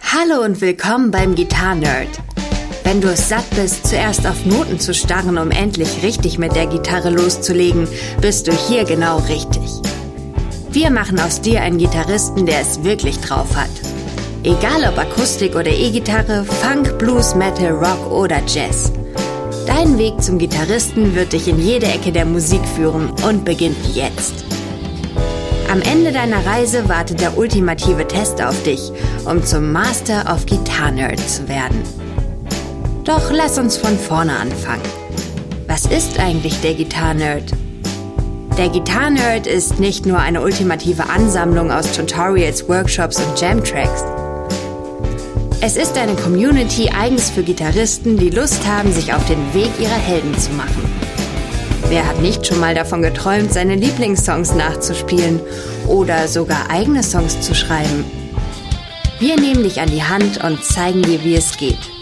Hallo und willkommen beim Gitarren-Nerd. Wenn du es satt bist, zuerst auf Noten zu starren, um endlich richtig mit der Gitarre loszulegen, bist du hier genau richtig. Wir machen aus dir einen Gitarristen, der es wirklich drauf hat. Egal ob Akustik oder E-Gitarre, Funk, Blues, Metal, Rock oder Jazz. Dein Weg zum Gitarristen wird dich in jede Ecke der Musik führen und beginnt jetzt. Am Ende deiner Reise wartet der ultimative Test auf dich, um zum Master of Guitar Nerd zu werden. Doch lass uns von vorne anfangen. Was ist eigentlich der Guitar Nerd? Der Guitar Nerd ist nicht nur eine ultimative Ansammlung aus Tutorials, Workshops und Jam-Tracks. Es ist eine Community eigens für Gitarristen, die Lust haben, sich auf den Weg ihrer Helden zu machen. Wer hat nicht schon mal davon geträumt, seine Lieblingssongs nachzuspielen oder sogar eigene Songs zu schreiben? Wir nehmen dich an die Hand und zeigen dir, wie es geht.